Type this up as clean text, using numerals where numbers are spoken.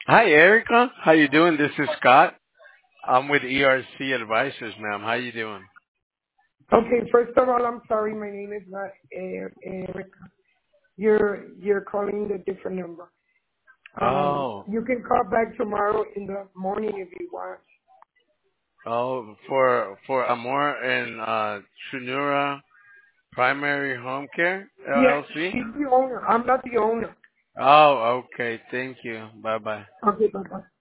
Hi, Erica. How you doing? This is Scott. I'm with ERC Advisors, ma'am. How you doing? Okay, first of all, I'm sorry, my name is not Eric. You're calling the different number. Oh, You can call back tomorrow in the morning if you want. for Amor and Trinura Primary Home Care Yeah, LLC. she's the owner. I'm not the owner. Oh, okay. Thank you. Bye bye. Okay, bye bye.